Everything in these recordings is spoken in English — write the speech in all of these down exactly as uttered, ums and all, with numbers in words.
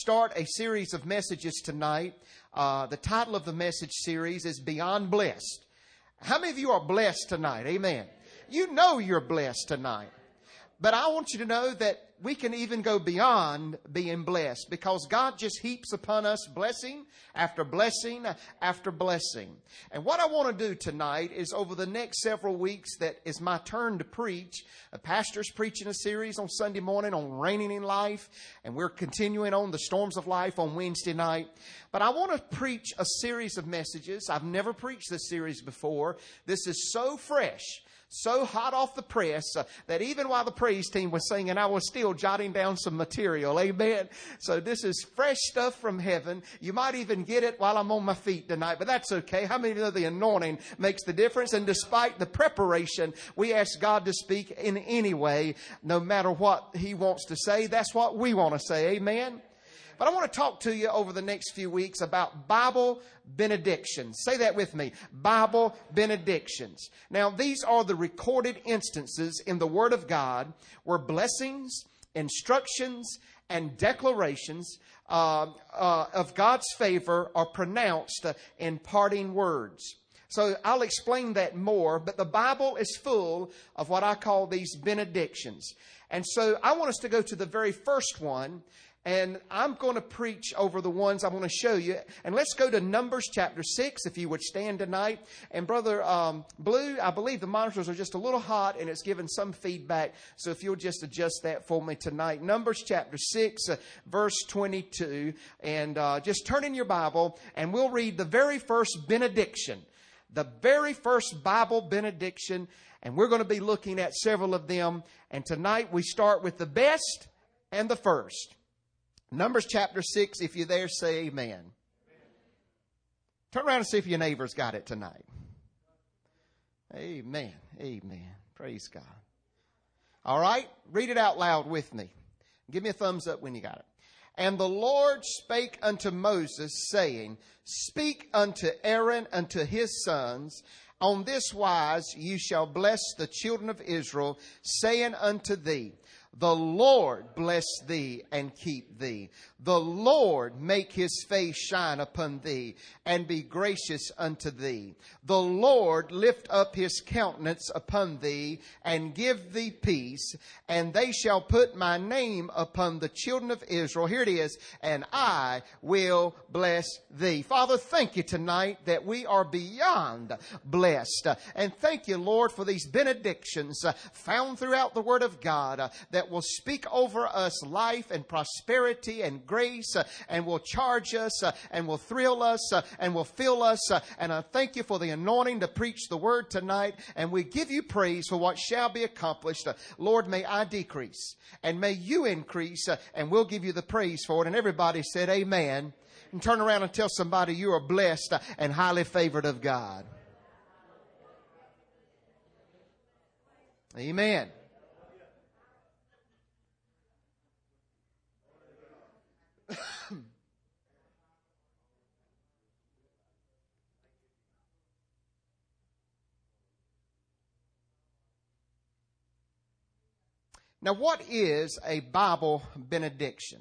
start a series of messages tonight. Uh, the title of the message series is Beyond Blessed. How many of you are blessed tonight? Amen. You know you're blessed tonight. But I want you to know that we can even go beyond being blessed, because God just heaps upon us blessing after blessing after blessing. And what I want to do tonight is, over the next several weeks that is my turn to preach, a pastor's preaching a series on Sunday morning on reigning in life, and we're continuing on the storms of life on Wednesday night. But I want to preach a series of messages. I've never preached this series before. This is so fresh, so hot off the press, uh, that even while the praise team was singing, I was still jotting down some material. Amen. So this is fresh stuff from heaven. You might even get it while I'm on my feet tonight, but that's okay. How many know the anointing makes the difference? And despite the preparation, we ask God to speak in any way, no matter what He wants to say. That's what we want to say. Amen. But I want to talk to you over the next few weeks about Bible benedictions. Say that with me. Bible benedictions. Now, these are the recorded instances in the Word of God where blessings, instructions, and declarations uh, uh, of God's favor are pronounced uh, in parting words. So I'll explain that more, but the Bible is full of what I call these benedictions. And so I want us to go to the very first one. And I'm going to preach over the ones I want to show you. And let's go to Numbers chapter six, if you would stand tonight. And Brother um, Blue, I believe the monitors are just a little hot and it's giving some feedback. So if you'll just adjust that for me tonight. Numbers chapter six, uh, verse twenty-two. And uh, just turn in your Bible and we'll read the very first benediction. The very first Bible benediction. And we're going to be looking at several of them. And tonight we start with the best and the first. Numbers chapter six, if you're there, say amen. Amen. Turn around and see if your neighbor's got it tonight. Amen. Amen. Praise God. All right, read it out loud with me. Give me a thumbs up when you got it. And the Lord spake unto Moses, saying, Speak unto Aaron, unto his sons, on this wise you shall bless the children of Israel, saying unto thee, The Lord bless thee and keep thee. The Lord make his face shine upon thee and be gracious unto thee. The Lord lift up his countenance upon thee and give thee peace. And they shall put my name upon the children of Israel. Here it is. And I will bless thee. Father, thank you tonight that we are beyond blessed. And thank you, Lord, for these benedictions found throughout the Word of God that will speak over us life and prosperity and grace, uh, and will charge us uh, and will thrill us uh, and will fill us. Uh, and I thank you for the anointing to preach the word tonight. And we give you praise for what shall be accomplished. Uh, Lord, may I decrease and may you increase, uh, and we'll give you the praise for it. And everybody said amen. And turn around and tell somebody you are blessed uh, and highly favored of God. Amen. Now, what is a Bible benediction?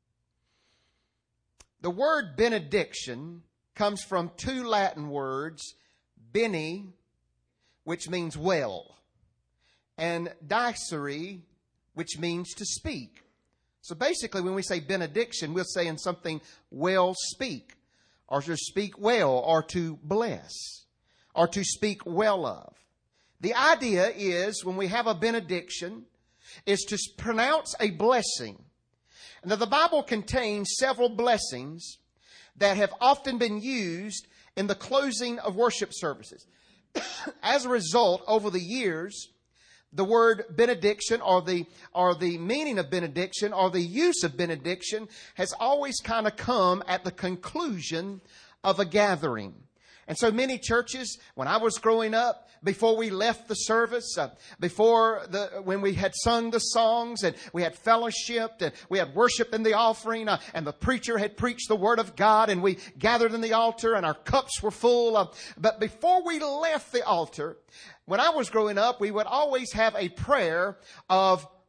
The word benediction comes from two Latin words, bene, which means well, and dicere, which means to speak. So basically, when we say benediction, we're saying something well speak, or to speak well, or to bless, or to speak well of. The idea is, when we have a benediction, is to pronounce a blessing. Now, the Bible contains several blessings that have often been used in the closing of worship services. As a result, over the years, the word benediction, or the or the meaning of benediction, or the use of benediction, has always kind of come at the conclusion of a gathering. And so many churches, when I was growing up, before we left the service, uh, before the when we had sung the songs and we had fellowshiped and we had worship in the offering, uh, and the preacher had preached the word of God, and we gathered in the altar and our cups were full. Uh, but before we left the altar, when I was growing up, we would always have a prayer of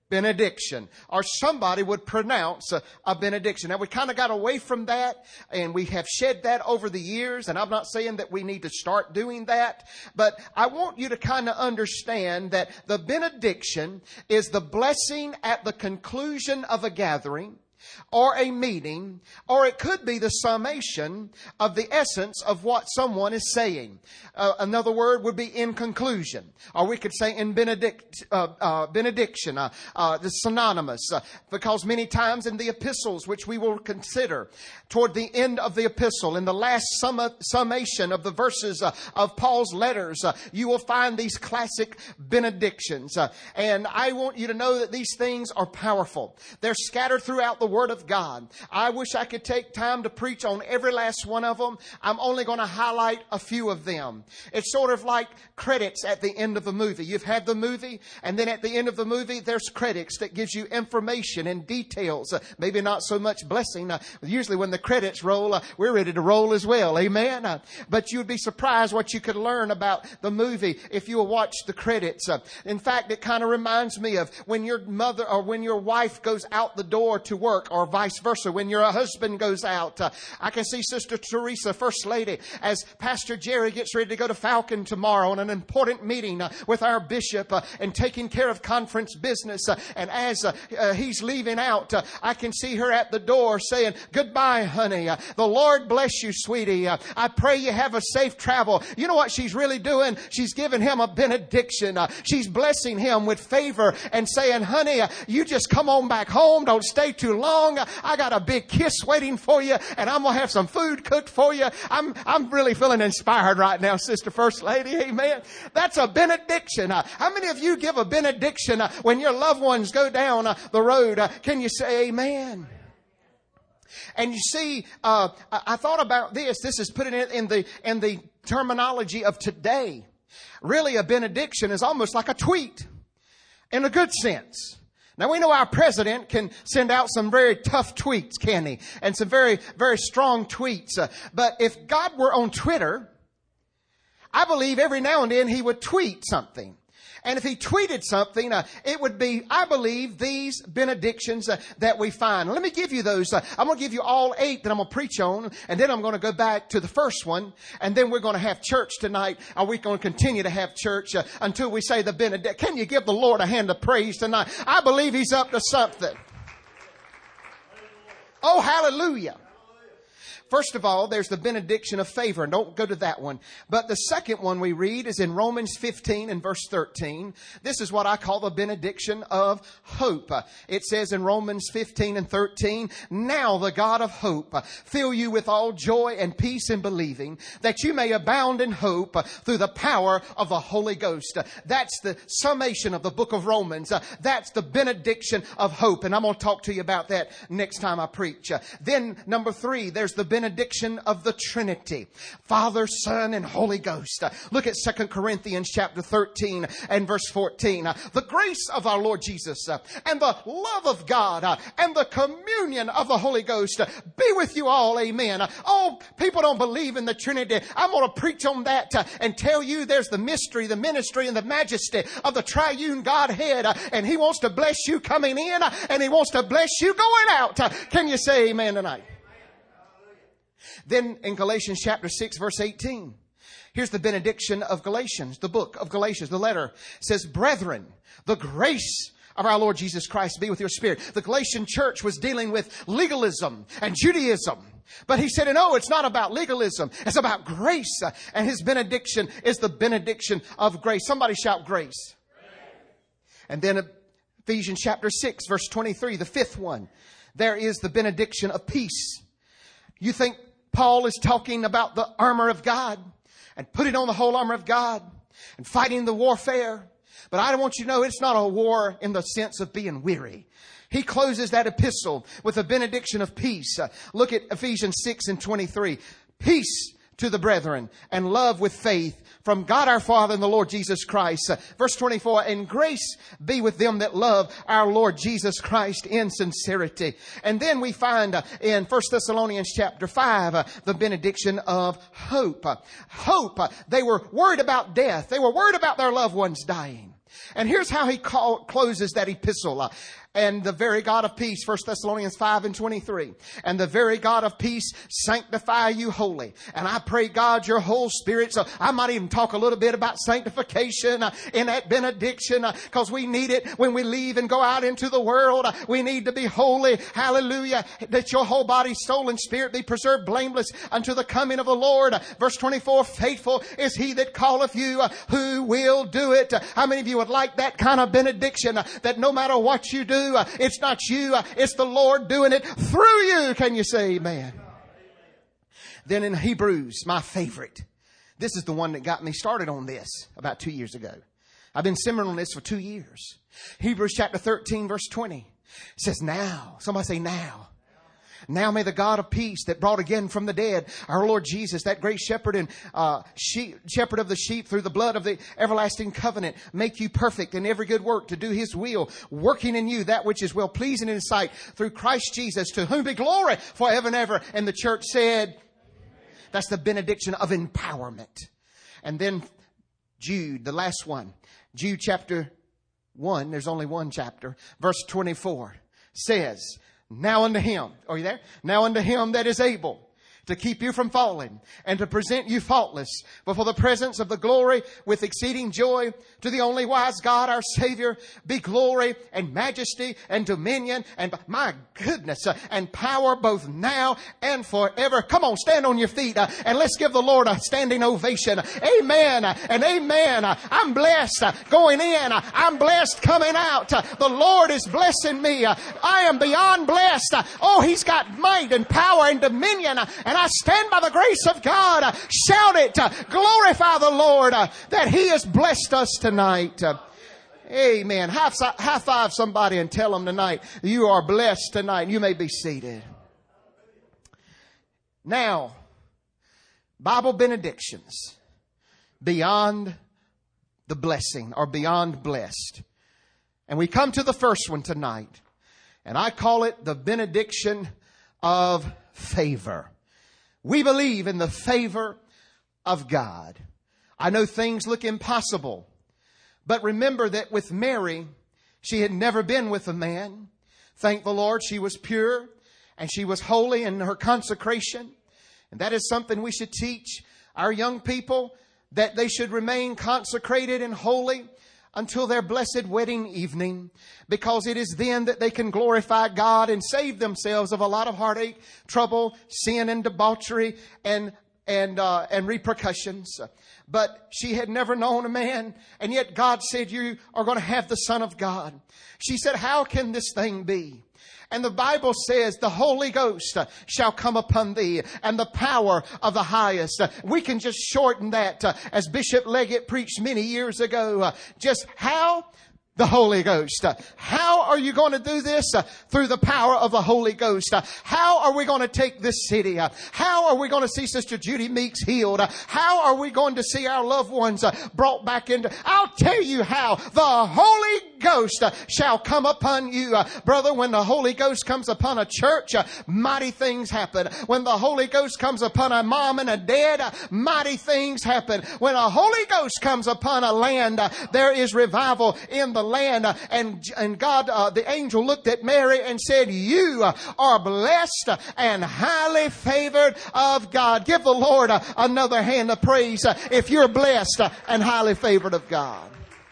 benediction, or somebody would pronounce a, a benediction. Now, we kind of got away from that, and we have shed that over the years, and I'm not saying that we need to start doing that, but I want you to kind of understand that the benediction is the blessing at the conclusion of a gathering or a meeting, or it could be the summation of the essence of what someone is saying. Uh, another word would be in conclusion, or we could say in benedict, uh, uh, benediction. Uh, uh, the synonymous, uh, because many times in the epistles, which we will consider toward the end of the epistle, in the last summa, summation of the verses uh, of Paul's letters, uh, you will find these classic benedictions. Uh, and I want you to know that these things are powerful. They're scattered throughout the Word of God. I wish I could take time to preach on every last one of them. I'm only going to highlight a few of them. It's sort of like credits at the end of a movie. You've had the movie, and then at the end of the movie, there's credits that gives you information and details. Uh, maybe not so much blessing. Uh, usually when the credits roll, uh, we're ready to roll as well. Amen. Uh, but you'd be surprised what you could learn about the movie if you watch the credits. Uh, in fact, it kind of reminds me of when your mother or when your wife goes out the door to work, or vice versa, when your husband goes out. Uh, I can see Sister Teresa, First Lady, as Pastor Jerry gets ready to go to Falcon tomorrow on an important meeting uh, with our bishop uh, and taking care of conference business. Uh, and as uh, uh, he's leaving out, uh, I can see her at the door saying, "Goodbye, honey. Uh, the Lord bless you, sweetie. Uh, I pray you have a safe travel." You know what she's really doing? She's giving him a benediction. Uh, she's blessing him with favor and saying, "Honey, uh, you just come on back home. Don't stay too long. I got a big kiss waiting for you, and I'm going to have some food cooked for you." I'm, I'm really feeling inspired right now, Sister First Lady. Amen. That's a benediction. Uh, how many of you give a benediction uh, when your loved ones go down uh, the road? Uh, can you say amen? And you see, uh, I, I thought about this. This is putting it in the, in the terminology of today. Really, a benediction is almost like a tweet in a good sense. Now, we know our president can send out some very tough tweets, can he? And some very, very strong tweets. Uh, but if God were on Twitter, I believe every now and then he would tweet something. And if he tweeted something, uh, it would be, I believe, these benedictions uh, that we find. Let me give you those. Uh, I'm going to give you all eight that I'm going to preach on. And then I'm going to go back to the first one. And then we're going to have church tonight. Are we going to continue to have church uh, until we say the benediction? Can you give the Lord a hand of praise tonight? I believe he's up to something. Oh, hallelujah. First of all, there's the benediction of favor. Don't go to that one. But the second one we read is in Romans fifteen and verse thirteen. This is what I call the benediction of hope. It says in Romans fifteen and thirteen, "Now the God of hope fill you with all joy and peace in believing, that you may abound in hope through the power of the Holy Ghost." That's the summation of the book of Romans. That's the benediction of hope. And I'm going to talk to you about that next time I preach. Then number three, there's the benediction benediction of the Trinity, Father, Son, and Holy Ghost. Look at Second Corinthians chapter thirteen and verse fourteen. "The grace of our Lord Jesus and the love of God and the communion of the Holy Ghost be with you all." Amen. Oh, people don't believe in the Trinity. I'm going to preach on that and tell you there's the mystery, the ministry, and the majesty of the triune Godhead. And he wants to bless you coming in, and he wants to bless you going out. Can you say amen tonight? Then in Galatians chapter six, verse eighteen, here's the benediction of Galatians, the book of Galatians, the letter says, "Brethren, the grace of our Lord Jesus Christ be with your spirit." The Galatian church was dealing with legalism and Judaism. But he said, no, it's not about legalism. It's about grace. And his benediction is the benediction of grace. Somebody shout grace. And then Ephesians chapter six, verse twenty-three, the fifth one, there is the benediction of peace. You think Paul is talking about the armor of God and putting on the whole armor of God and fighting the warfare. But I want you to know it's not a war in the sense of being weary. He closes that epistle with a benediction of peace. Uh, look at Ephesians six and twenty-three. "Peace to the brethren and love with faith from God our Father and the Lord Jesus Christ." Uh, verse twenty-four, "And grace be with them that love our Lord Jesus Christ in sincerity." And then we find uh, in First Thessalonians chapter five, uh, the benediction of hope. Uh, hope. Uh, they were worried about death. They were worried about their loved ones dying. And here's how he call, closes that epistle. Uh, and the very God of peace, First Thessalonians five and twenty-three. And the very God of peace sanctify you wholly. And I pray, God, your whole spirit. So I might even talk a little bit about sanctification uh, in that benediction, because uh, we need it when we leave and go out into the world. Uh, we need to be holy. Hallelujah. That your whole body, soul, and spirit be preserved blameless unto the coming of the Lord. Uh, verse twenty-four, faithful is he that calleth you, uh, who will do it. Uh, how many of you would like that kind of benediction, uh, that no matter what you do, Uh, it's not you, uh, it's the Lord doing it through you? Can you say amen? Then in Hebrews, my favorite. This is the one that got me started on this about two years ago. I've been simmering on this for two years. Hebrews chapter thirteen, verse twenty says, now. Somebody say now. Now may the God of peace that brought again from the dead our Lord Jesus, that great shepherd and uh, sheep, shepherd of the sheep through the blood of the everlasting covenant, make you perfect in every good work to do his will, working in you that which is well pleasing in his sight through Christ Jesus, to whom be glory forever and ever. And the church said, that's the benediction of empowerment. And then Jude, the last one, Jude chapter one, there's only one chapter, verse twenty-four says, now unto him, are you there? Now unto him that is able to keep you from falling and to present you faultless before the presence of the glory with exceeding joy, to the only wise God, our Savior, be glory and majesty and dominion and, my goodness, uh, and power both now and forever. Come on, stand on your feet uh, and let's give the Lord a standing ovation. Amen uh, and amen. Uh, I'm blessed uh, going in. Uh, I'm blessed coming out. Uh, the Lord is blessing me. Uh, I am beyond blessed. Uh, oh, he's got might and power and dominion. Uh, and I stand by the grace of God. Uh, shout it. Uh, glorify the Lord uh, that he has blessed us tonight. Uh, amen. High, high five somebody and tell them tonight, you are blessed tonight. You may be seated. Now, Bible benedictions beyond the blessing or beyond blessed. And we come to the first one tonight. And I call it the benediction of favor. We believe in the favor of God. I know things look impossible, but remember that with Mary, she had never been with a man. Thank the Lord, she was pure and she was holy in her consecration. And that is something we should teach our young people, that they should remain consecrated and holy until their blessed wedding evening, because it is then that they can glorify God and save themselves of a lot of heartache, trouble, sin, and debauchery and and uh, and repercussions. But she had never known a man, and yet God said, you are going to have the Son of God. She said, how can this thing be? And the Bible says the Holy Ghost shall come upon thee, and the power of the highest. We can just shorten that uh, as Bishop Leggett preached many years ago. Uh, just how? The Holy Ghost. Uh, how are you going to do this? Uh, through the power of the Holy Ghost. Uh, how are we going to take this city? Uh, how are we going to see Sister Judy Meeks healed? Uh, how are we going to see our loved ones uh, brought back into... I'll tell you how. The Holy Ghost uh, shall come upon you. Uh, brother, when the Holy Ghost comes upon a church, uh, mighty things happen. When the Holy Ghost comes upon a mom and a dad, uh, mighty things happen. When a Holy Ghost comes upon a land, uh, there is revival in the land. Uh, and and God, uh, the angel looked at Mary and said, you uh, are blessed and highly favored of God. Give the Lord uh, another hand of praise uh, if you're blessed uh, and highly favored of God.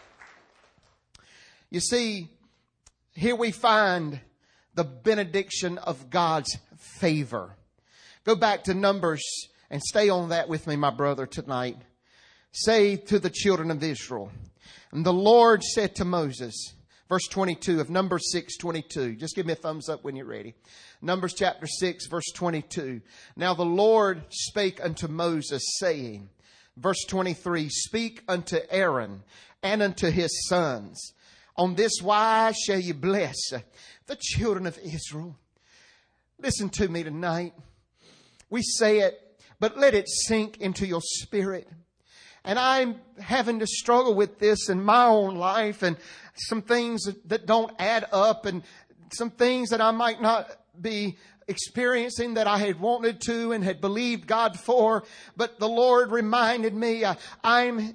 You see, here we find the benediction of God's favor. Go back to Numbers and stay on that with me, my brother, tonight. Say to the children of Israel, and the Lord said to Moses, verse twenty-two of Numbers six twenty-two. Just give me a thumbs up when you're ready. Numbers chapter six, verse twenty-two. Now the Lord spake unto Moses, saying, verse twenty-three, speak unto Aaron and unto his sons. On this wise shall you bless the children of Israel. Listen to me tonight. We say it, but let it sink into your spirit. And I'm having to struggle with this in my own life, and some things that don't add up, and some things that I might not be experiencing that I had wanted to and had believed God for. But the Lord reminded me, uh, I'm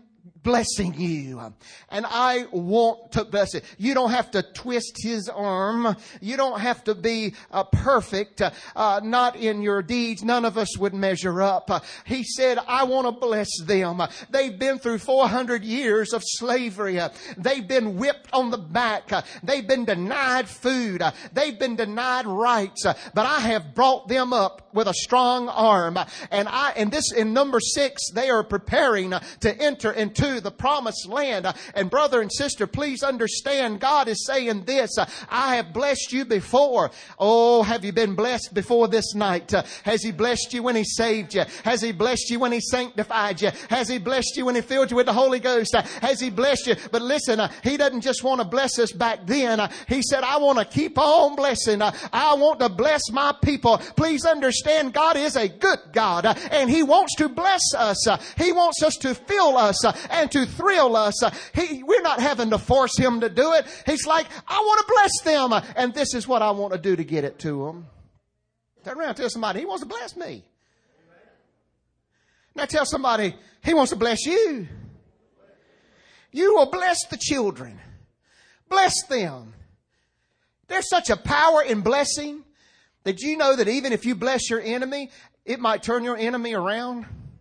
blessing you. And I want to bless it. You don't have to twist His arm. You don't have to be uh, perfect. Uh, not in your deeds. None of us would measure up. Uh, he said, I want to bless them. Uh, they've been through four hundred years of slavery. Uh, they've been whipped on the back. Uh, they've been denied food. Uh, they've been denied rights. Uh, but I have brought them up with a strong arm. Uh, and I, and this in number six, they are preparing uh, to enter into the promised land. Uh, and brother and sister, please understand, God is saying this, uh, I have blessed you before. Oh, have you been blessed before this night? Uh, has He blessed you when He saved you? Has He blessed you when He sanctified you? Has He blessed you when He filled you with the Holy Ghost? Uh, has He blessed you? But listen, uh, He doesn't just want to bless us back then. Uh, he said, I want to keep on blessing. Uh, I want to bless my people. Please understand, God is a good God, uh, and He wants to bless us. Uh, he wants us to fill us uh, and to thrill us. Uh, he, we're not having to force Him to do it. He's like, I want to bless them, uh, and this is what I want to do to get it to them. Turn around and tell somebody, He wants to bless me. Now tell somebody, He wants to bless you. You will bless the children. Bless them. There's such a power in blessing that you know that even if you bless your enemy, it might turn your enemy around.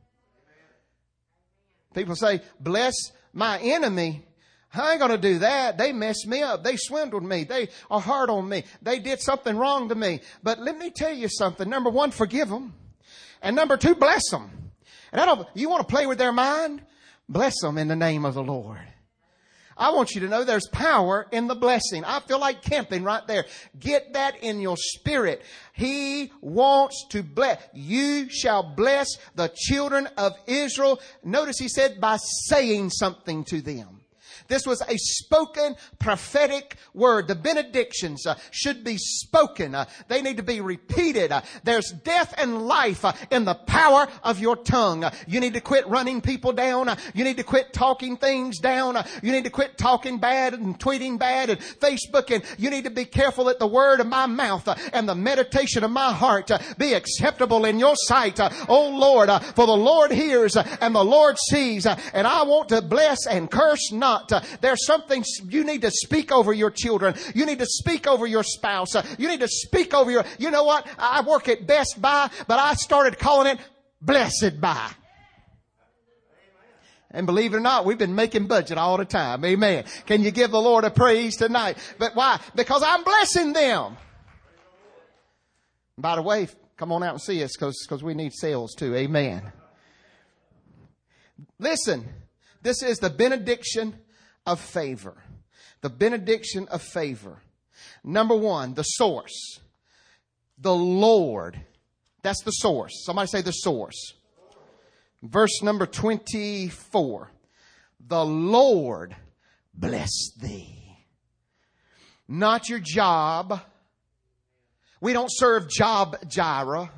People say, bless my enemy. I ain't going to do that. They messed me up. They swindled me. They are hard on me. They did something wrong to me. But let me tell you something. Number one, forgive them. And number two, bless them. And I don't, you want to play with their mind? Bless them in the name of the Lord. I want you to know there's power in the blessing. I feel like camping right there. Get that in your spirit. He wants to bless. You shall bless the children of Israel. Notice He said by saying something to them. This was a spoken prophetic word. The benedictions uh, should be spoken. Uh, they need to be repeated. Uh, there's death and life uh, in the power of your tongue. Uh, you need to quit running people down. Uh, you need to quit talking things down. Uh, you need to quit talking bad and tweeting bad and Facebooking. You need to be careful that the word of my mouth uh, and the meditation of my heart uh, be acceptable in your sight. Uh, oh Lord, uh, for the Lord hears uh, and the Lord sees. Uh, and I want to bless and curse not. Uh, There's something you need to speak over your children. You need to speak over your spouse. Uh, you need to speak over your, you know what? I work at Best Buy, but I started calling it Blessed Buy. And believe it or not, we've been making budget all the time. Amen. Can you give the Lord a praise tonight? But why? Because I'm blessing them. By the way, come on out and see us because because we need sales too. Amen. Listen, this is the benediction of favor. The benediction of favor. Number one, the source. The Lord. That's the source. Somebody say the source. Verse number twenty-four. The Lord bless thee. Not your job. We don't serve Job Jireh.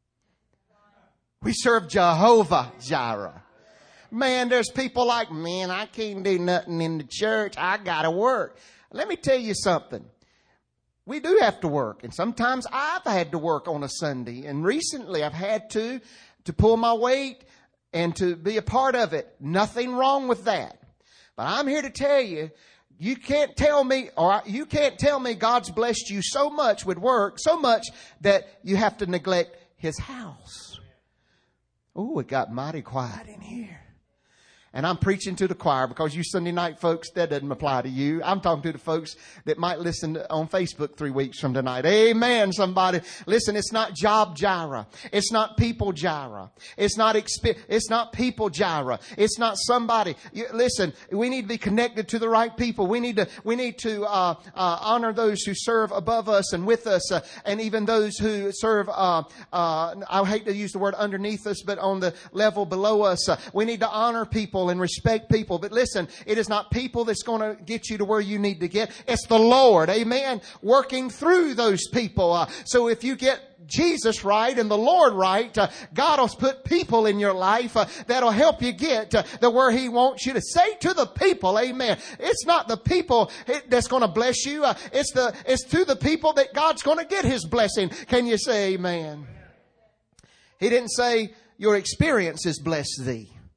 We serve Jehovah Jireh. Man, there's people like, man, I can't do nothing in the church. I got to work. Let me tell you something. We do have to work. And sometimes I've had to work on a Sunday. And recently I've had to, to pull my weight and to be a part of it. Nothing wrong with that. But I'm here to tell you, you can't tell me, or you can't tell me God's blessed you so much with work, so much that you have to neglect His house. Oh, it got mighty quiet in here. And I'm preaching to the choir because you Sunday night folks, that doesn't apply to you. I'm talking to the folks that might listen on Facebook three weeks from tonight. Amen, somebody. Listen, it's not Job Jireh. It's not people Jireh. It's not exp- It's not people Jireh. It's not somebody. You, listen, we need to be connected to the right people. We need to, we need to, uh, uh, honor those who serve above us and with us, uh, and even those who serve, uh, uh, I hate to use the word underneath us, but on the level below us. Uh, we need to honor people and respect people. But listen, it is not people that's going to get you to where you need to get. It's the Lord, amen, working through those people. Uh, so if you get Jesus right and the Lord right, uh, God will put people in your life uh, that'll help you get uh, the where He wants you to. Say to the people, amen. It's not the people that's going to bless you. Uh, it's the it's to the people that God's going to get His blessing. Can you say amen? He didn't say your experiences bless thee.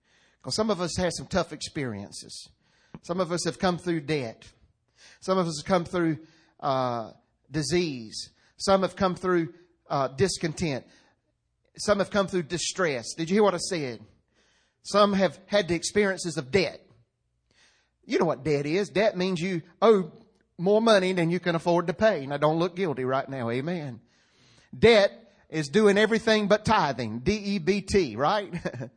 Because some of us have some tough experiences. Some of us have come through debt. Some of us have come through uh, disease. Some have come through uh, discontent. Some have come through distress. Did you hear what I said? Some have had the experiences of debt. You know what debt is. Debt means you owe more money than you can afford to pay. Now, don't look guilty right now. Amen. Debt is doing everything but tithing. D E B T, right?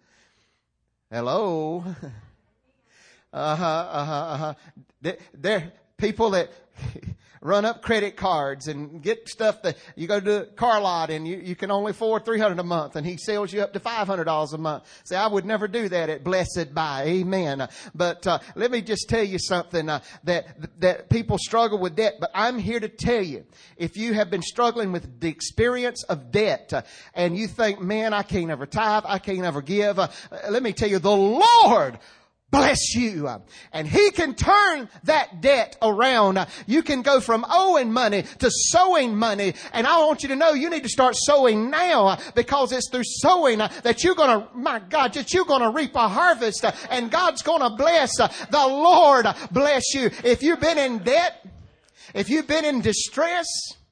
Hello. Uh-huh, uh-huh, uh-huh. There are people that run up credit cards and get stuff that you go to a car lot and you, you can only afford three hundred dollars a month, and he sells you up to five hundred dollars a month. Say, I would never do that at Blessed By. Amen. But uh, let me just tell you something uh, that that people struggle with debt. But I'm here to tell you, if you have been struggling with the experience of debt uh, and you think, man, I can't ever tithe, I can't ever give, uh, let me tell you, the Lord bless you. And He can turn that debt around. You can go from owing money to sowing money. And I want you to know you need to start sowing now, because it's through sowing that you're going to, my God, that you're going to reap a harvest, and God's going to bless. The Lord bless you. If you've been in debt, if you've been in distress,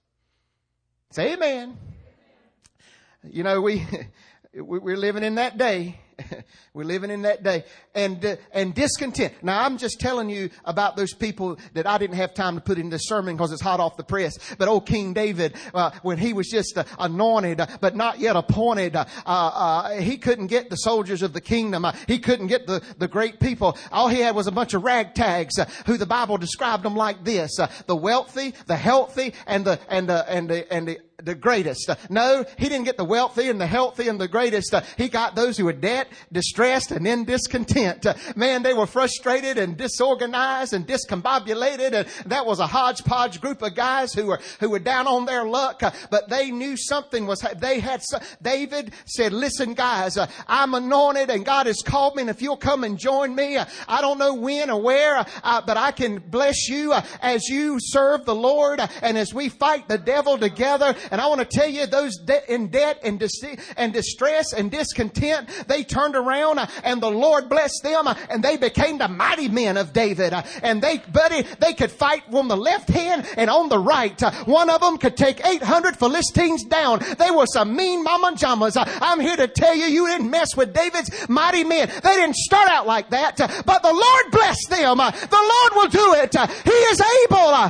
say amen. You know, we, we're living in that day. We're living in that day. And uh, and discontent. Now, I'm just telling you about those people that I didn't have time to put in this sermon because it's hot off the press. But old King David, uh, when he was just uh, anointed, uh, but not yet appointed, uh, uh, he couldn't get the soldiers of the kingdom. Uh, he couldn't get the, the great people. All he had was a bunch of ragtags, uh, who the Bible described them like this. Uh, the wealthy, the healthy, and the, and the, and the, and the, the greatest. Uh, no, he didn't get the wealthy and the healthy and the greatest. Uh, he got those who were debt, distressed, and in discontent. Uh, man, they were frustrated and disorganized and discombobulated. And that was a hodgepodge group of guys who were, who were down on their luck. Uh, but they knew something was, they had, David said, listen guys, uh, I'm anointed and God has called me. And if you'll come and join me, uh, I don't know when or where, uh, but I can bless you uh, as you serve the Lord uh, and as we fight the devil together. And I want to tell you, those de- in debt and, dis- and distress and discontent, they turned around uh, and the Lord blessed them uh, and they became the mighty men of David. Uh, and they, buddy, they could fight on the left hand and on the right. Uh, one of them could take eight hundred Philistines down. They were some mean mama jamas. Uh, I'm here to tell you, you didn't mess with David's mighty men. They didn't start out like that, uh, but the Lord blessed them. Uh, the Lord will do it. Uh, he is able. Uh,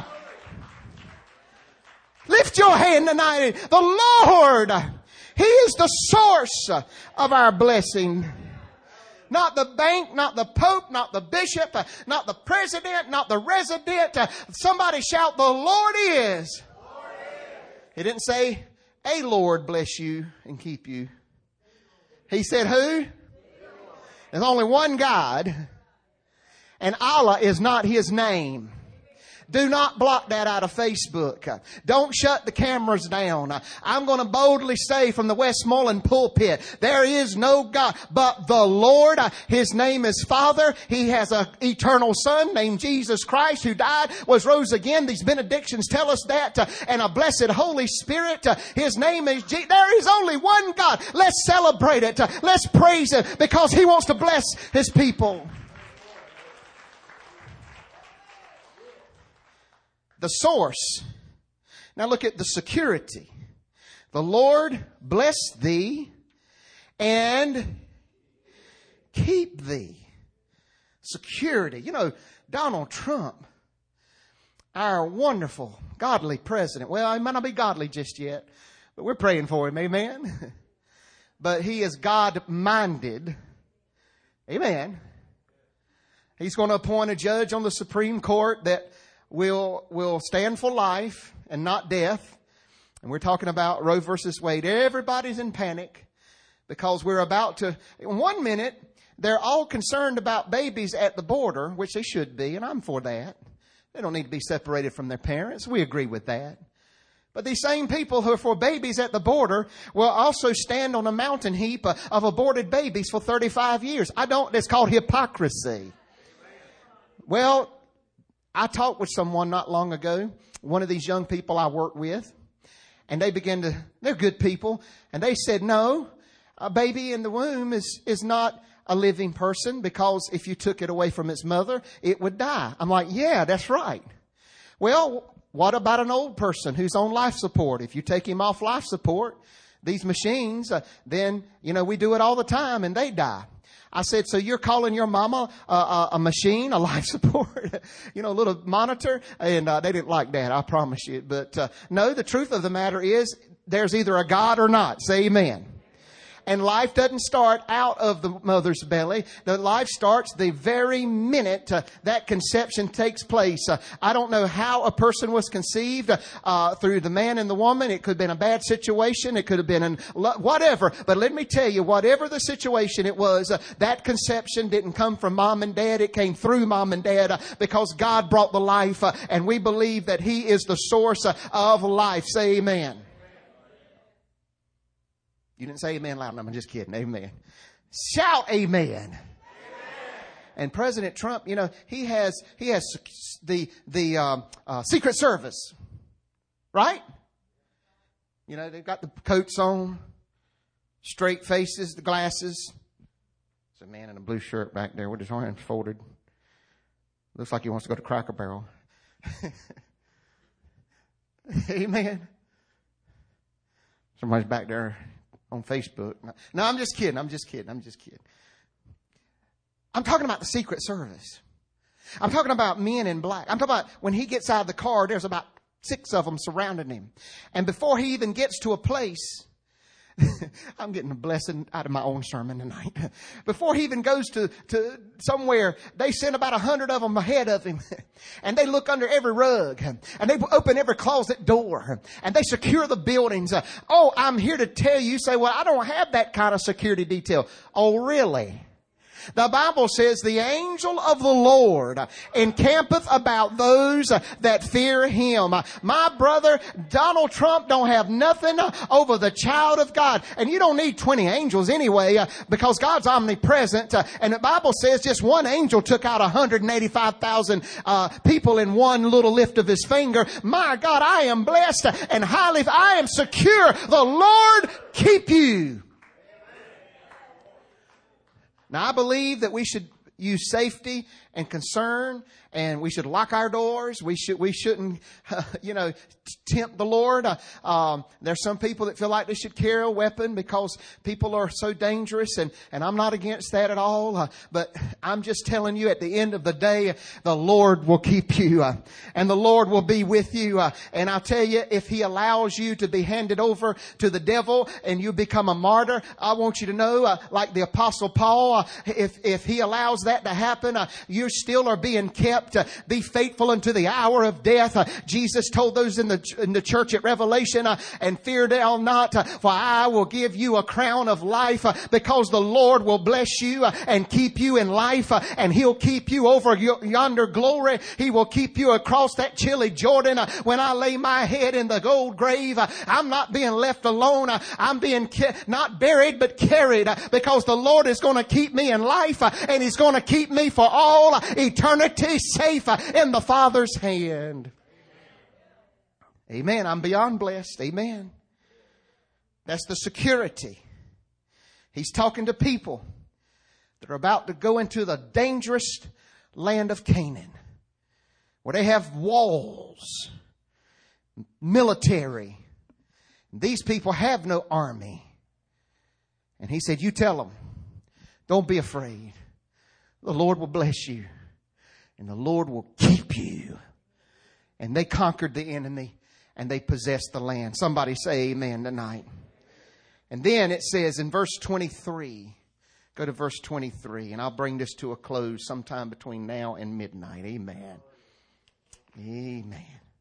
Lift your hand tonight. The Lord, He is the source of our blessing. Not the bank, not the pope, not the bishop, not the president, not the resident. Somebody shout, the Lord is. He didn't say, a Lord bless you and keep you. He said who? There's only one God, and Allah is not His name. Do not block that out of Facebook. Don't shut the cameras down. I'm going to boldly say from the Westmoreland pulpit, there is no God but the Lord. His name is Father. He has an eternal Son named Jesus Christ, who died, was rose again. These benedictions tell us that. And a blessed Holy Spirit. His name is Jesus. There is only one God. Let's celebrate it. Let's praise Him because He wants to bless His people. The source. Now look at the security. The Lord bless thee and keep thee. Security. You know, Donald Trump, our wonderful, godly president. Well, he might not be godly just yet, but we're praying for him. Amen. But he is God-minded. Amen. He's going to appoint a judge on the Supreme Court that will will stand for life and not death. And we're talking about Roe versus Wade. Everybody's in panic because we're about to, in one minute, they're all concerned about babies at the border, which they should be, and I'm for that. They don't need to be separated from their parents. We agree with that. But these same people who are for babies at the border will also stand on a mountain heap of aborted babies for thirty-five years. I don't, it's called hypocrisy. Well, I talked with someone not long ago, one of these young people I work with, and they began to, they're good people, and they said, no, a baby in the womb is, is not a living person because if you took it away from its mother, it would die. I'm like, yeah, that's right. Well, what about an old person who's on life support? If you take him off life support, these machines, uh, then, you know, we do it all the time and they die. I said, so you're calling your mama uh, a, a machine, a life support, you know, a little monitor? And uh, they didn't like that, I promise you. But uh, no, the truth of the matter is there's either a God or not. Say amen. And life doesn't start out of the mother's belly. The life starts the very minute uh, that conception takes place. Uh, I don't know how a person was conceived uh, through the man and the woman. It could have been a bad situation. It could have been an, whatever. But let me tell you, whatever the situation it was, uh, that conception didn't come from mom and dad. It came through mom and dad uh, because God brought the life. Uh, and we believe that He is the source uh, of life. Say amen. You didn't say amen loud enough. I'm just kidding. Amen. Shout amen. Amen. And President Trump, you know, he has he has the the um, uh, Secret Service, right? You know, they've got the coats on, straight faces, the glasses. There's a man in a blue shirt back there with his arms folded. Looks like he wants to go to Cracker Barrel. Amen. Somebody's back there on Facebook. No, I'm just kidding. I'm just kidding. I'm just kidding. I'm talking about the Secret Service. I'm talking about men in black. I'm talking about when he gets out of the car, there's about six of them surrounding him. And before he even gets to a place, I'm getting a blessing out of my own sermon tonight. Before he even goes to, to somewhere, they send about a hundred of them ahead of him. And they look under every rug. And they open every closet door. And they secure the buildings. Oh, I'm here to tell you, you say, well, I don't have that kind of security detail. Oh, really? The Bible says the angel of the Lord encampeth about those that fear Him. My brother, Donald Trump don't have nothing over the child of God. And you don't need twenty angels anyway, because God's omnipresent. And the Bible says just one angel took out one hundred eighty-five thousand uh, people in one little lift of His finger. My God, I am blessed and highly, I am secure. The Lord keep you. Now, I believe that we should use safety and concern, and we should lock our doors. We should, we shouldn't, uh, you know, tempt the Lord. Uh, um, there's some people that feel like they should carry a weapon because people are so dangerous, and, and I'm not against that at all. Uh, but I'm just telling you, at the end of the day, the Lord will keep you, uh, and the Lord will be with you. Uh, and I'll tell you, if He allows you to be handed over to the devil and you become a martyr, I want you to know, uh, like the Apostle Paul, uh, if if he allows that to happen, uh, you still are being kept. Uh, be faithful unto the hour of death. Uh, Jesus told those in the in the church at Revelation, uh, and fear thou not, uh, for I will give you a crown of life, uh, because the Lord will bless you uh, and keep you in life, uh, and He'll keep you over yonder glory. He will keep you across that chilly Jordan. Uh, when I lay my head in the gold grave, uh, I'm not being left alone. Uh, I'm being ca- not buried but carried, uh, because the Lord is going to keep me in life, uh, and He's going to keep me for all uh, eternity safe uh, in the Father's hand. Amen. I'm beyond blessed. Amen. That's the security. He's talking to people that are about to go into the dangerous land of Canaan, where they have walls, military. These people have no army. And He said, you tell them, don't be afraid. The Lord will bless you, and the Lord will keep you. And they conquered the enemy, and they possessed the land. Somebody say amen tonight. And then it says in verse twenty-three, go to verse twenty-three, and I'll bring this to a close sometime between now and midnight. Amen. Amen.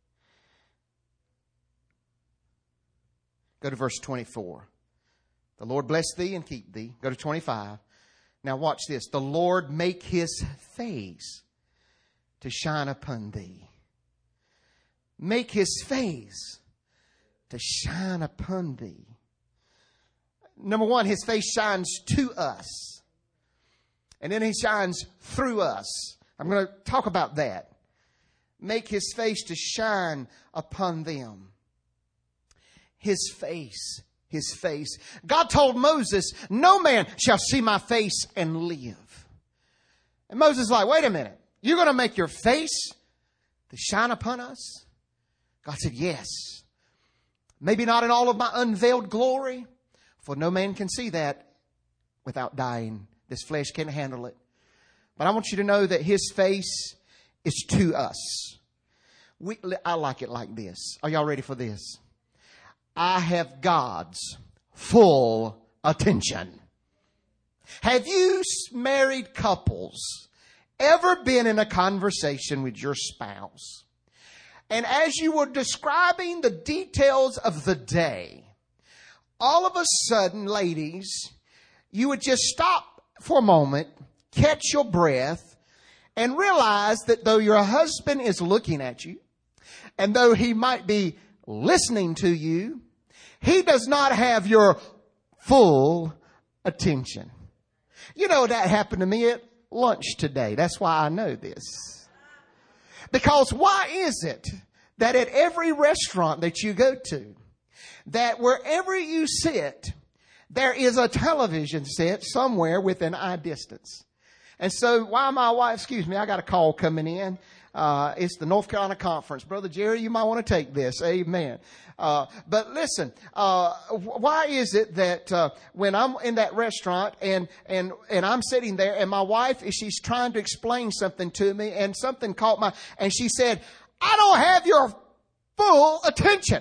Go to verse twenty-four. The Lord bless thee and keep thee. Go to twenty-five. Now watch this. The Lord make His face to shine upon thee. Make His face to shine upon thee. Number one, His face shines to us. And then He shines through us. I'm going to talk about that. Make His face to shine upon them. His face his face. God told Moses, no man shall see my face and live. And Moses is like, wait a minute. You're going to make your face to shine upon us? God said, yes. Maybe not in all of my unveiled glory, for no man can see that without dying. This flesh can't handle it. But I want you to know that his face is to us. We, I like it like this. Are y'all ready for this? I have God's full attention. Have you married couples ever been in a conversation with your spouse? And as you were describing the details of the day, all of a sudden, ladies, you would just stop for a moment, catch your breath, and realize that though your husband is looking at you, and though he might be listening to you, he does not have your full attention. You know, that happened to me at lunch today. That's why I know this. Because why is it that at every restaurant that you go to, that wherever you sit, there is a television set somewhere within eye distance? And so why my wife, excuse me, I got a call coming in. Uh, it's the North Carolina Conference. Brother Jerry, you might want to take this. Amen. Uh, but listen, uh, why is it that, uh, when I'm in that restaurant and, and, and I'm sitting there and my wife is, she's trying to explain something to me and something caught my, and she said, I don't have your full attention.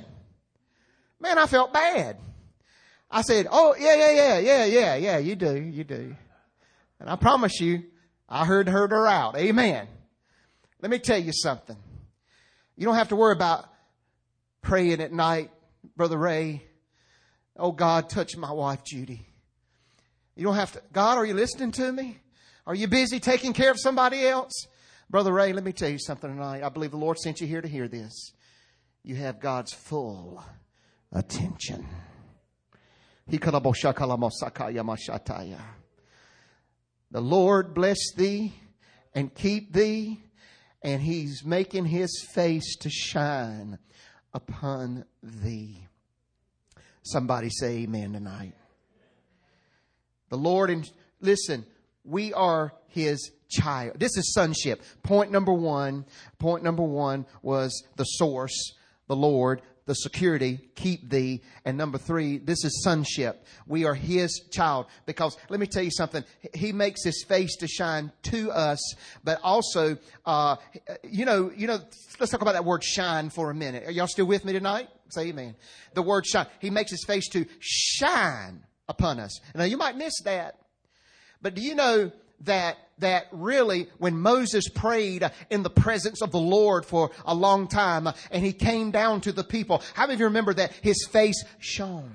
Man, I felt bad. I said, oh, yeah, yeah, yeah, yeah, yeah, yeah, you do, you do. And I promise you, I heard, heard her out. Amen. Let me tell you something. You don't have to worry about praying at night, Brother Ray. Oh, God, touch my wife, Judy. You don't have to. God, are you listening to me? Are you busy taking care of somebody else? Brother Ray, let me tell you something tonight. I believe the Lord sent you here to hear this. You have God's full attention. The Lord bless thee and keep thee, and he's making his face to shine upon thee. Somebody say amen tonight. The Lord, and listen, we are his child. This is sonship. Point number one. Point number one was the source, the Lord, the security, keep thee. And number three, this is sonship. We are his child. Because let me tell you something. He makes his face to shine to us. But also, uh, you know, you know, let's talk about that word shine for a minute. Are y'all still with me tonight? Say amen. The word shine. He makes his face to shine upon us. Now you might miss that. But do you know that that really when Moses prayed in the presence of the Lord for a long time and he came down to the people, how many of you remember that his face shone?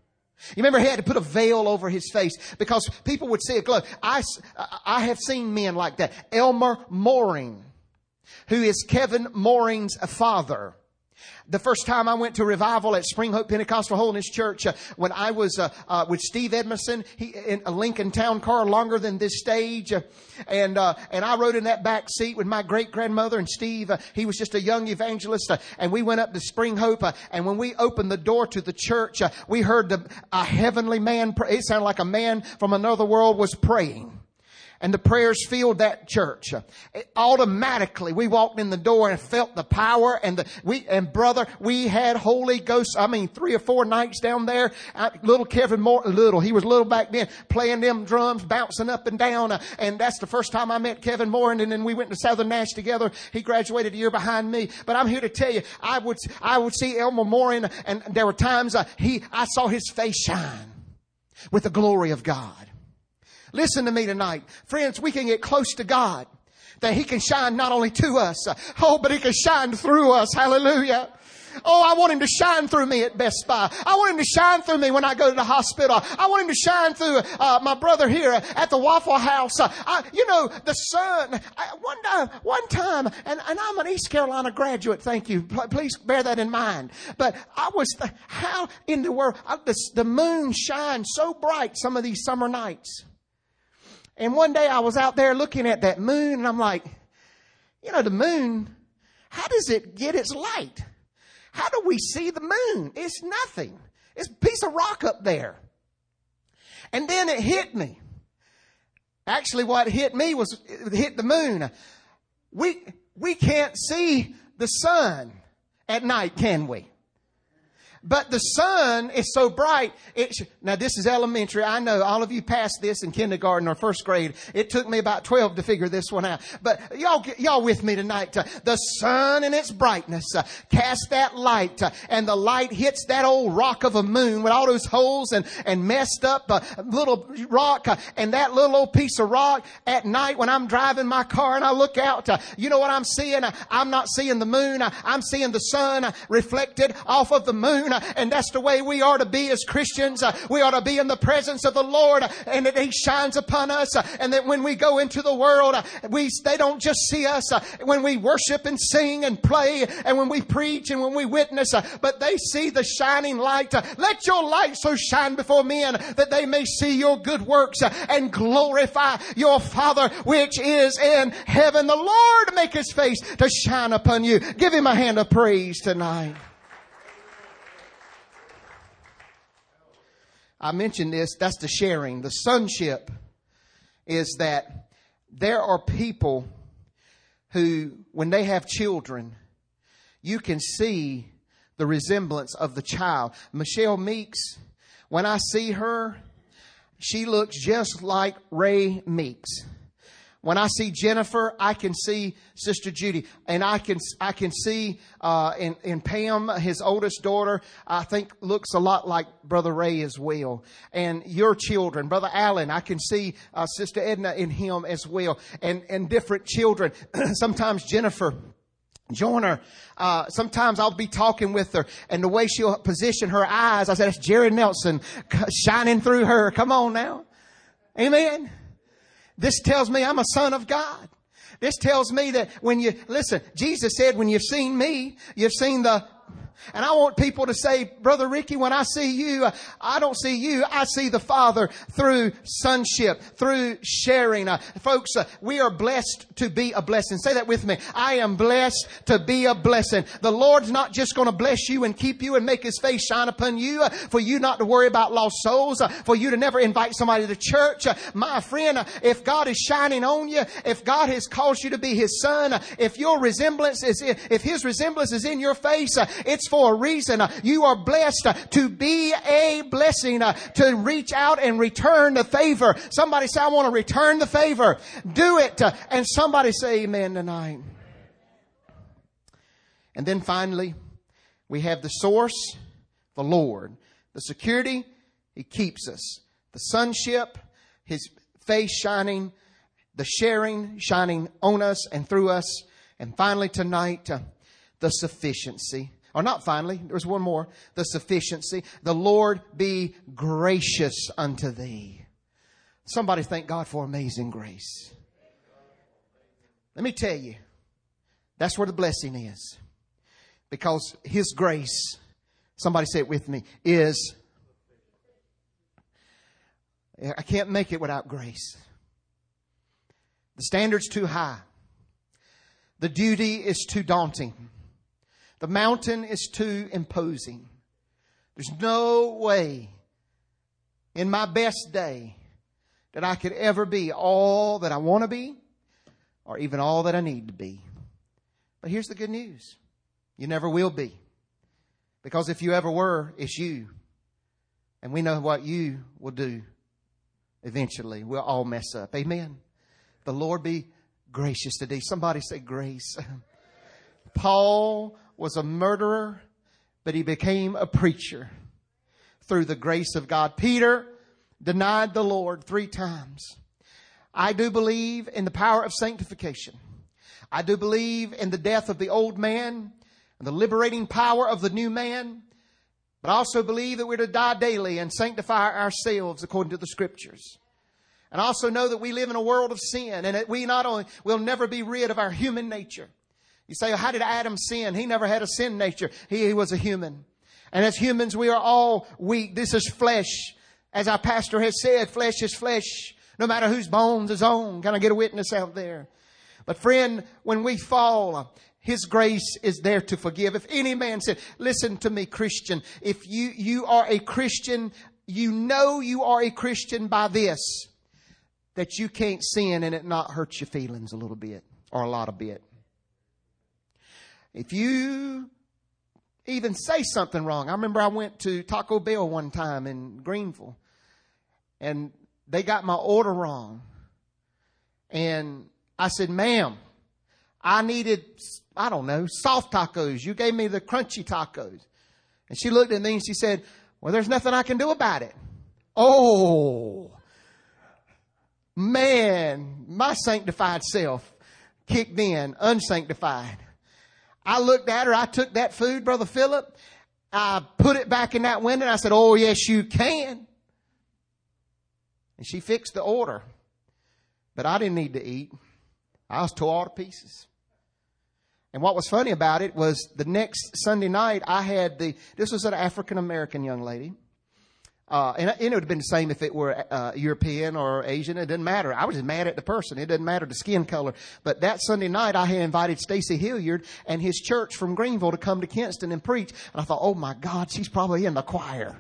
You remember he had to put a veil over his face because people would see a glow. I, I have seen men like that. Elmer Mooring, who is Kevin Mooring's father. The first time I went to revival at Spring Hope Pentecostal Holiness Church, uh, when I was uh, uh, with Steve Edmondson, he in a Lincoln Town Car longer than this stage, uh, and uh, and I rode in that back seat with my great grandmother and Steve. Uh, he was just a young evangelist, uh, and we went up to Spring Hope. Uh, and when we opened the door to the church, uh, we heard the, a heavenly man. Pray. It sounded like a man from another world was praying. And the prayers filled that church. It, automatically, we walked in the door and felt the power. And the we and brother, we had Holy Ghost. I mean, three or four nights down there. Uh, little Kevin Moore, little he was little back then, playing them drums, bouncing up and down. Uh, and that's the first time I met Kevin Moore. And then we went to Southern Nash together. He graduated a year behind me. But I'm here to tell you, I would I would see Elmer Moore, and, and there were times uh, he I saw his face shine with the glory of God. Listen to me tonight. Friends, we can get close to God, that he can shine not only to us, oh, but he can shine through us. Hallelujah. Oh, I want him to shine through me at Best Buy. I want him to shine through me when I go to the hospital. I want him to shine through uh, my brother here at the Waffle House. Uh, I, you know, the sun. I, one time, one time, and, and I'm an East Carolina graduate. Thank you. Please bear that in mind. But I was, the, how in the world, I, the, the moon shines so bright some of these summer nights. And one day I was out there looking at that moon, and I'm like, you know, the moon, how does it get its light? How do we see the moon? It's nothing. It's a piece of rock up there. And then it hit me. Actually, what hit me was, it hit the moon. We, we can't see the sun at night, can we? But the sun is so bright. It sh- now, this is elementary. I know all of you passed this in kindergarten or first grade. It took me about twelve to figure this one out. But y'all, y'all with me tonight. Uh, the sun in its brightness uh, casts that light. Uh, and the light hits that old rock of a moon with all those holes and, and messed up uh, little rock. Uh, and that little old piece of rock at night when I'm driving my car and I look out, uh, you know what I'm seeing? Uh, I'm not seeing the moon. Uh, I'm seeing the sun uh, reflected off of the moon. And that's the way we are to be as Christians. Uh, we ought to be in the presence of the Lord, uh, and that He shines upon us. Uh, and that when we go into the world, uh, we they don't just see us uh, when we worship and sing and play, and when we preach and when we witness, uh, but they see the shining light. Uh, let your light so shine before men that they may see your good works uh, and glorify your Father which is in heaven. The Lord make His face to shine upon you. Give Him a hand of praise tonight. I mentioned this, that's the sharing. The sonship is that there are people who, when they have children, you can see the resemblance of the child. Michelle Meeks, when I see her, she looks just like Ray Meeks. When I see Jennifer, I can see Sister Judy. And I can I can see uh, in, in Pam, his oldest daughter, I think looks a lot like Brother Ray as well. And your children, Brother Allen, I can see uh, Sister Edna in him as well. And, and different children. Sometimes Jennifer, Joyner, uh, sometimes I'll be talking with her, and the way she'll position her eyes, I said, that's Jerry Nelson shining through her. Come on now. Amen. This tells me I'm a son of God. This tells me that when you, listen, Jesus said, when you've seen me, you've seen the, and I want people to say, Brother Ricky, when I see you, I don't see you. I see the Father through sonship, through sharing. Uh, folks, uh, we are blessed to be a blessing. Say that with me. I am blessed to be a blessing. The Lord's not just going to bless you and keep you and make His face shine upon you uh, for you not to worry about lost souls, uh, for you to never invite somebody to church. Uh, my friend, uh, if God is shining on you, if God has caused you to be His son, uh, if your resemblance is, in, if His resemblance is in your face, uh, it's for a reason. Uh, you are blessed uh, to be a blessing, uh, to reach out and return the favor. Somebody say, I want to return the favor. Do it. Uh, and somebody say amen tonight. And then finally, we have the source, the Lord. The security, He keeps us. The sonship, His face shining. The sharing, shining on us and through us. And finally tonight, uh, the sufficiency. Or not finally, there's one more. The sufficiency. The Lord be gracious unto thee. Somebody thank God for amazing grace. Let me tell you, that's where the blessing is. Because His grace, somebody say it with me, is, I can't make it without grace. The standard's too high. The duty is too daunting. The mountain is too imposing. There's no way in my best day that I could ever be all that I want to be or even all that I need to be. But here's the good news. You never will be. Because if you ever were, it's you. And we know what you will do eventually. We'll all mess up. Amen. The Lord be gracious today. Somebody say grace. Paul was a murderer, but he became a preacher through the grace of God. Peter denied the Lord three times. I do believe in the power of sanctification. I do believe in the death of the old man and the liberating power of the new man. But I also believe that we're to die daily and sanctify ourselves according to the Scriptures. And I also know that we live in a world of sin, and that we not only will never be rid of our human nature. You say, how did Adam sin? He never had a sin nature. He, he was a human. And as humans, we are all weak. This is flesh. As our pastor has said, flesh is flesh. No matter whose bones is on. Can I get a witness out there? But friend, when we fall, His grace is there to forgive. If any man said, listen to me, Christian, if you, you are a Christian, you know you are a Christian by this, that you can't sin and it not hurt your feelings a little bit or a lot of bit. If you even say something wrong. I remember I went to Taco Bell one time in Greenville and they got my order wrong. And I said, ma'am, I needed, I don't know, soft tacos. You gave me the crunchy tacos. And she looked at me and she said, well, there's nothing I can do about it. Oh, man, my sanctified self kicked in, unsanctified. I looked at her. I took that food, Brother Philip. I put it back in that window. And I said, oh, yes, you can. And she fixed the order. But I didn't need to eat. I was tore all to pieces. And what was funny about it was the next Sunday night, I had the, this was an African-American young lady. Uh, and it would have been the same if it were uh, European or Asian. It didn't matter. I was just mad at the person. It didn't matter the skin color. But that Sunday night, I had invited Stacy Hilliard and his church from Greenville to come to Kinston and preach. And I thought, oh my God, she's probably in the choir.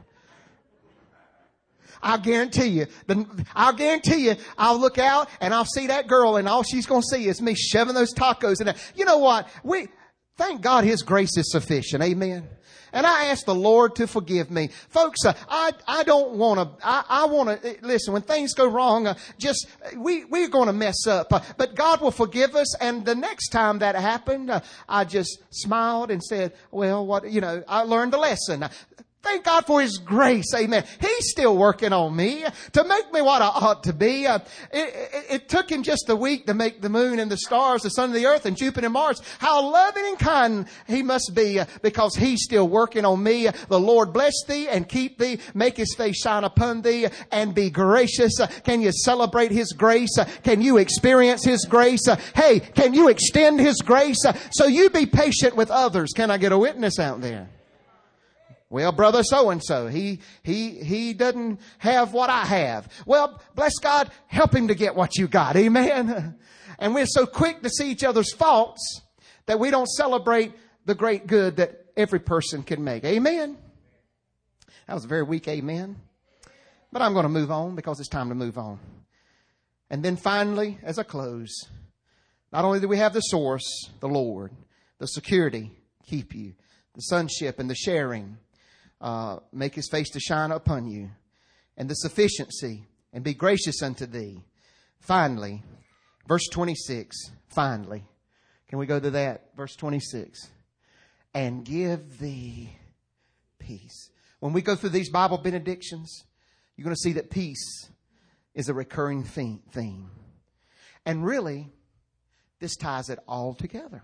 I'll guarantee you, the, I'll guarantee you, I'll look out and I'll see that girl and all she's going to see is me shoving those tacos in there. You know what? We, thank God His grace is sufficient. Amen. And I ask the Lord to forgive me. Folks, uh, I, I don't want to, I, I want to, listen, when things go wrong, uh, just, we, we're going to mess up. Uh, but God will forgive us. And the next time that happened, uh, I just smiled and said, well, what, you know, I learned the lesson. Uh, Thank God for His grace. Amen. He's still working on me to make me what I ought to be. Uh, it, it, it took Him just a week to make the moon and the stars, the sun and the earth and Jupiter and Mars. How loving and kind He must be uh, because He's still working on me. Uh, the Lord bless thee and keep thee. Make His face shine upon thee and be gracious. Uh, can you celebrate His grace? Uh, can you experience His grace? Uh, hey, can you extend His grace? Uh, so you be patient with others. Can I get a witness out there? Well, brother so-and-so, he, he, he doesn't have what I have. Well, bless God, help him to get what you got. Amen. And we're so quick to see each other's faults that we don't celebrate the great good that every person can make. Amen. That was a very weak amen. But I'm going to move on because it's time to move on. And then finally, as I close, not only do we have the source, the Lord, the security, keep you, the sonship and the sharing, Uh, make His face to shine upon you, and the sufficiency, and be gracious unto thee. Finally, verse twenty-six, finally. Can we go to that? Verse twenty-six. And give thee peace. When we go through these Bible benedictions, you're going to see that peace is a recurring theme. And really, this ties it all together.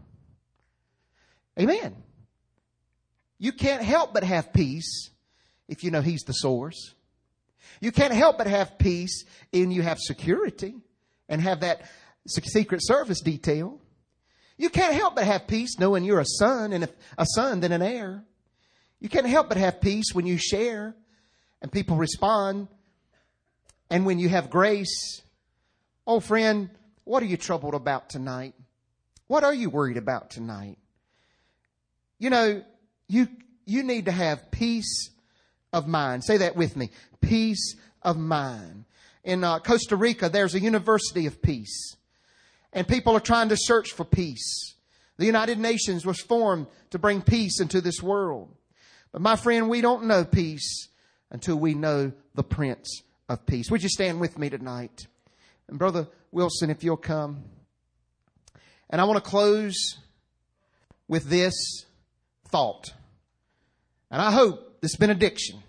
Amen. You can't help but have peace if you know He's the source. You can't help but have peace when you have security and have that secret service detail. You can't help but have peace knowing you're a son, and if a son, then an heir. You can't help but have peace when you share and people respond, and when you have grace. Oh, friend, what are you troubled about tonight? What are you worried about tonight? You know, You, you need to have peace of mind. Say that with me. Peace of mind. In uh, Costa Rica, there's a university of peace. And people are trying to search for peace. The United Nations was formed to bring peace into this world. But my friend, we don't know peace until we know the Prince of Peace. Would you stand with me tonight? And Brother Wilson, if you'll come. And I want to close with this thought. And I hope this benediction,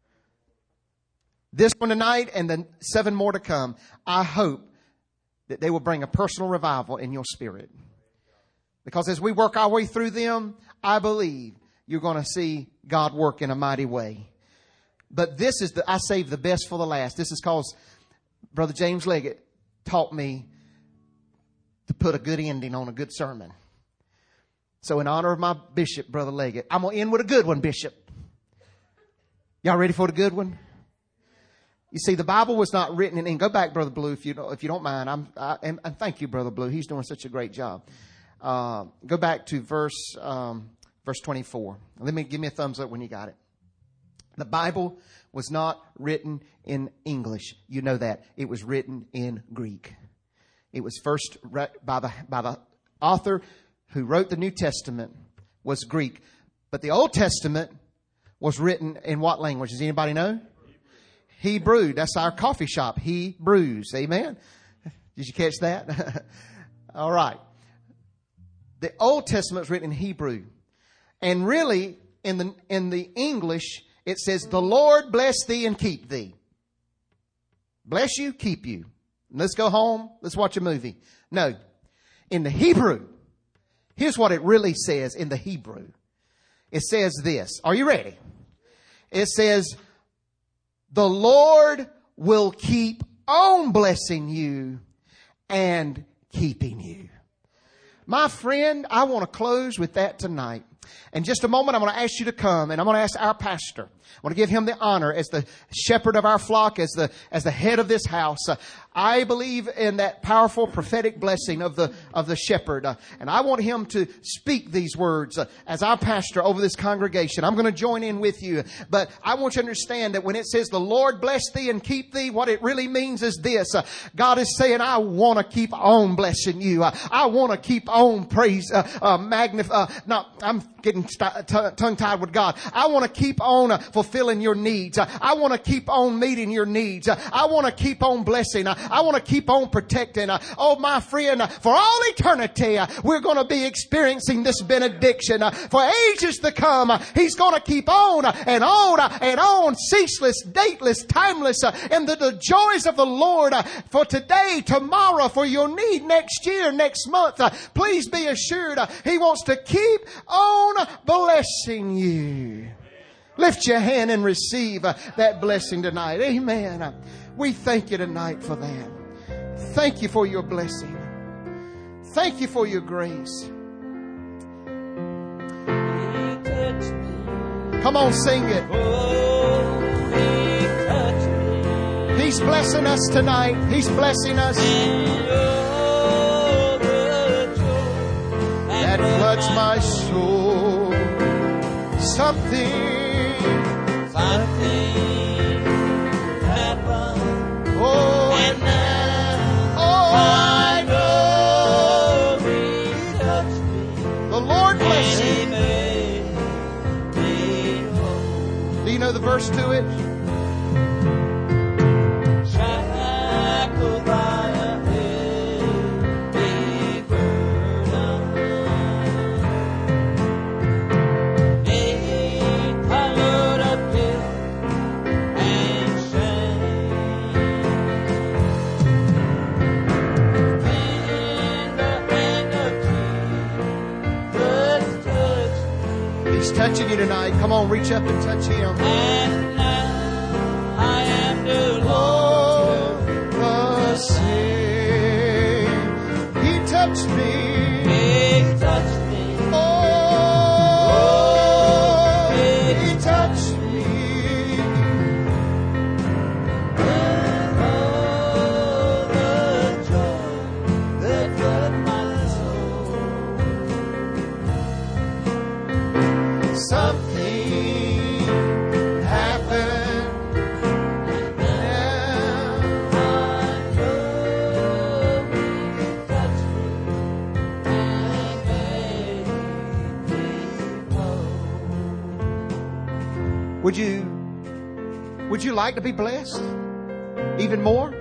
this one tonight and the seven more to come, I hope that they will bring a personal revival in your spirit. Because as we work our way through them, I believe you're going to see God work in a mighty way. But this is the, I saved the best for the last. This is because Brother James Leggett taught me to put a good ending on a good sermon. So in honor of my bishop, Brother Leggett, I'm going to end with a good one, Bishop. Y'all ready for the good one? You see, the Bible was not written in, and go back, Brother Blue, if you don't, if you don't mind. I'm, I, and, and thank you, Brother Blue. He's doing such a great job. Uh, go back to verse um, verse twenty-four. Let me give me a thumbs up when you got it. The Bible was not written in English. You know that. It was written in Greek. It was first re- by the by the author who wrote the New Testament was Greek. But the Old Testament was written in what language? Does anybody know? Hebrew. That's our coffee shop. Hebrews. Amen. Did you catch that? All right. The Old Testament was written in Hebrew. And really, in the in the English, it says, the Lord bless thee and keep thee. Bless you, keep you. Let's go home. Let's watch a movie. No. In the Hebrew, here's what it really says in the Hebrew. It says this. Are you ready? It says, the Lord will keep on blessing you and keeping you. My friend, I want to close with that tonight. In just a moment, I'm going to ask you to come, and I'm going to ask our pastor. I want to give him the honor as the shepherd of our flock, as the as the head of this house. Uh, I believe in that powerful prophetic blessing of the of the shepherd, uh, and I want him to speak these words uh, as our pastor over this congregation. I'm going to join in with you, but I want you to understand that when it says the Lord bless thee and keep thee, what it really means is this: uh, God is saying, I want to keep on blessing you. Uh, I want to keep on praise, uh, uh, magnify. Uh, no, I'm getting st- t- tongue-tied with God. I want to keep on uh, fulfilling your needs. Uh, I want to keep on meeting your needs. Uh, I want to keep on blessing. Uh, I want to keep on protecting. Uh, oh, my friend, uh, for all eternity, uh, we're going to be experiencing this benediction. Uh, for ages to come, uh, He's going to keep on uh, and on uh, and on, ceaseless, dateless, timeless, uh, and the, the joys of the Lord uh, for today, tomorrow, for your need next year, next month. Uh, please be assured uh, He wants to keep on blessing you. Lift your hand and receive uh, that blessing tonight. Amen. Uh, we thank you tonight for that. Thank you for your blessing. Thank you for your grace. Come on, sing it. He's blessing us tonight. He's blessing us. That floods my soul. Something, something happened. Oh, and now, oh, I know He touched me. The Lord bless you. Do you know the verse to it? Shackled by a heavy burden. Touching you tonight. Come on, reach up and touch Him. And now I am the Lord the same. He touched me. He touched me. Oh, He touched me. And oh, the joy that flooded my soul. Something happened, and now I know He touched me and made me whole. Would you, would you like to be blessed even more?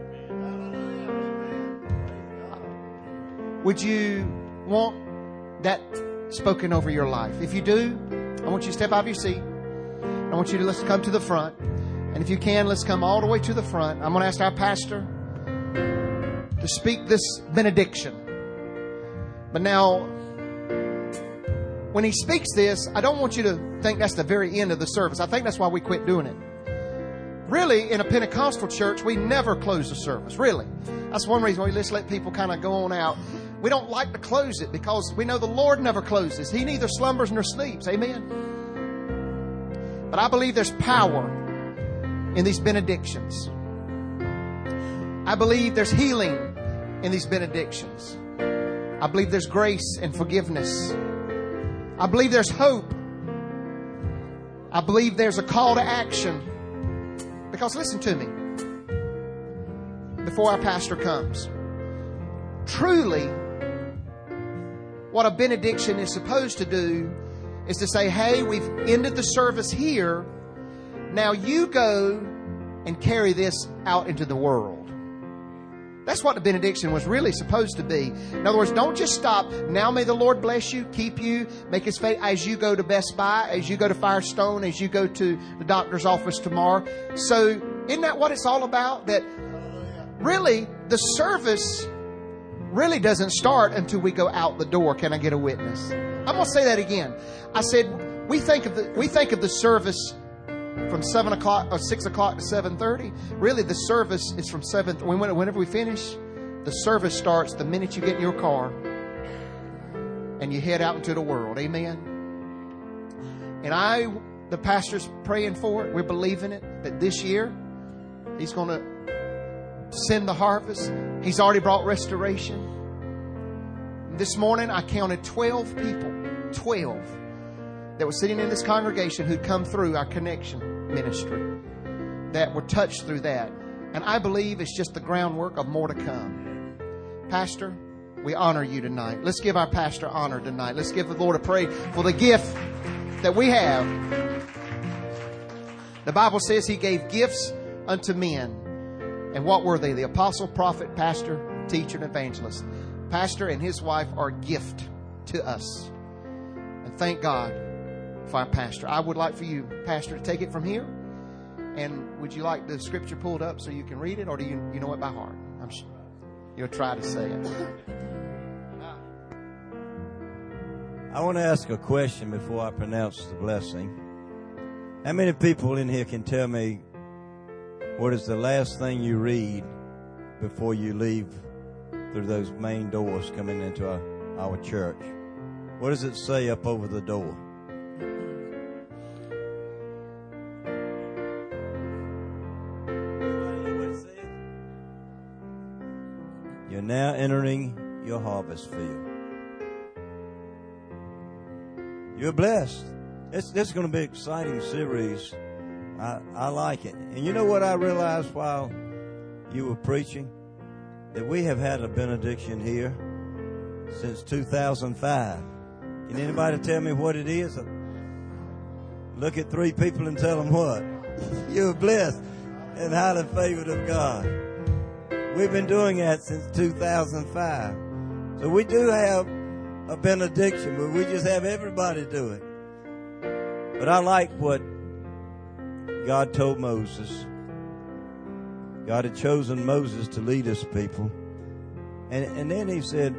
Would you want that spoken over your life? If you do, I want you to step out of your seat. I want you to let's come to the front. And if you can, let's come all the way to the front. I'm going to ask our pastor to speak this benediction. But now, when he speaks this, I don't want you to think that's the very end of the service. I think that's why we quit doing it. Really, in a Pentecostal church, we never close the service. Really. That's one reason we just let people kind of go on out. We don't like to close it because we know the Lord never closes. He neither slumbers nor sleeps. Amen. But I believe there's power in these benedictions. I believe there's healing in these benedictions. I believe there's grace and forgiveness. I believe there's hope. I believe there's a call to action. Because listen to me. Before our pastor comes. Truly, what a benediction is supposed to do is to say, hey, we've ended the service here. Now you go and carry this out into the world. That's what the benediction was really supposed to be. In other words, don't just stop. Now may the Lord bless you, keep you, make His face as you go to Best Buy, as you go to Firestone, as you go to the doctor's office tomorrow. So isn't that what it's all about? That really the service really doesn't start until we go out the door. Can I get a witness? I'm going to say that again. I said we think of the we think of the service from seven o'clock or six o'clock to seven thirty. Really, the service is from seven. Whenever we finish, the service starts the minute you get in your car and you head out into the world. Amen. And I, the pastor's praying for it. We're believing it that this year He's going to send the harvest. He's already brought restoration. This morning, I counted twelve people. Twelve. That were sitting in this congregation who'd come through our connection ministry, that were touched through that. And I believe it's just the groundwork of more to come. Pastor, we honor you tonight. Let's give our pastor honor tonight. Let's give the Lord a praise for the gift that we have. The Bible says He gave gifts unto men. And what were they? The apostle, prophet, pastor, teacher, and evangelist. Pastor and his wife are a gift to us. And thank God for our pastor. I would like for you, Pastor, to take it from here. And would you like the scripture pulled up so you can read it, or do you you know it by heart? I'm sure you'll try to say it. I want to ask a question before I pronounce the blessing. How many people in here can tell me what is the last thing you read before you leave through those main doors coming into our, our church? What does it say up over the door? You're now entering your harvest field. You're blessed. It's, this is going to be an exciting series. I, I like it. And you know what I realized while you were preaching? That we have had a benediction here since two thousand five. Can anybody tell me what it is? Look at three people and tell them what? You're blessed and highly favored of God. We've been doing that since two thousand five. So we do have a benediction, but we just have everybody do it. But I like what God told Moses. God had chosen Moses to lead His people. And, and then He said,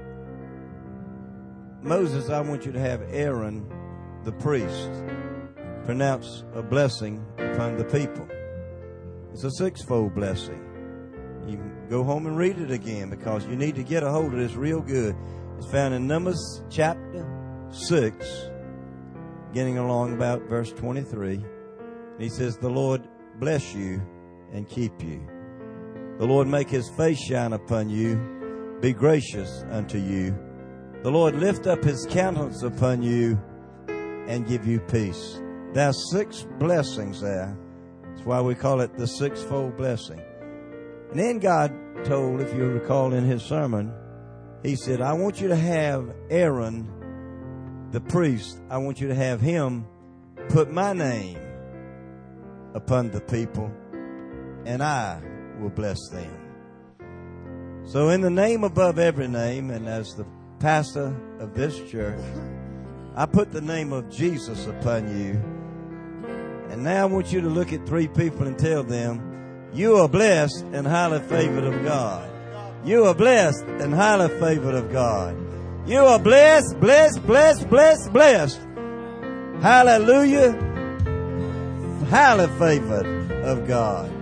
Moses, I want you to have Aaron, the priest, pronounce a blessing upon the people. It's a sixfold blessing. You can go home and read it again because you need to get a hold of this real good. It's found in Numbers chapter six, getting along about verse twenty-three. And He says, the Lord bless you and keep you. The Lord make His face shine upon you, be gracious unto you. The Lord lift up His countenance upon you and give you peace. There are six blessings there. That's why we call it the sixfold blessing. And then God told, if you recall in His sermon, He said, I want you to have Aaron, the priest, I want you to have him put my name upon the people, and I will bless them. So in the name above every name, and as the pastor of this church, I put the name of Jesus upon you. And now I want you to look at three people and tell them, you are blessed and highly favored of God. You are blessed and highly favored of God. You are blessed, blessed, blessed, blessed, blessed. Hallelujah. Highly favored of God.